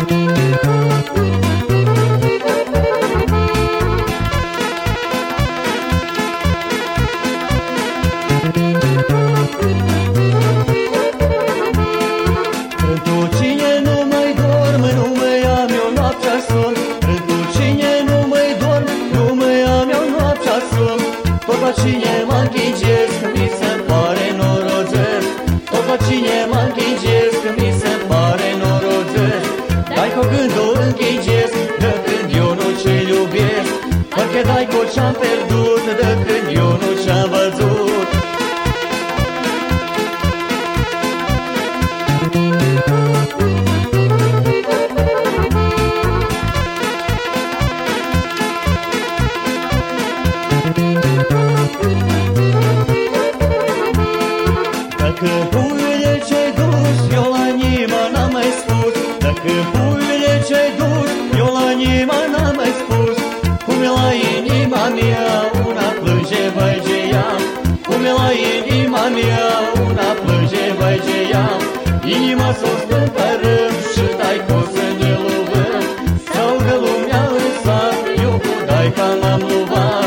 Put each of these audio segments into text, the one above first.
Pentru cine nu mai dorm, nu mai am eu noaptea somn. Pentru cine nu mai dorm, nu mai am eu noaptea somn. Tot la cine mă înghingesc, mi se pare norocesc. Tot la cine mă înghingesc, mi se pare norocesc. Dai cu gândul înghingesc, de când eu nu ce-l iubesc. Parcă dai cu ce-am pierdut, de când eu nu ce-am văzut. Dacă puiule ce-ai dus, eu la inima n-am mai spus. Dacă puiule ce-ai dus, eu la inima n-am mai spus. Cum e la inima mea, una plânge, vai ce ea. Cum e la inima mea, una plânge, vai ce ea. Inima s-o stâmpărăm și dai-co să ne lovăm. Sau de lumea în sat, eu cu dai-ca l-am luat.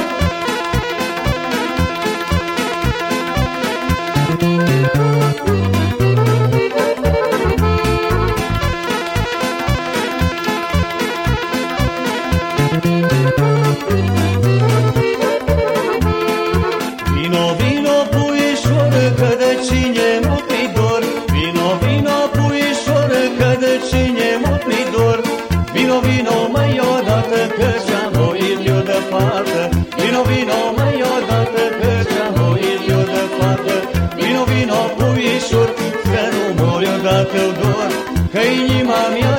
Vino, vino, puișor, că de cine mult mi dor. Vino, vino, puișor, că de cine mult mi dor. Vino, vino, mai odată, că ce-am voit eu de fată. Vino, vino, mai odată, că ce-am voit eu de fată. Vino, vino, puișor, că nu mor eu dacă-o dor. Că inima mea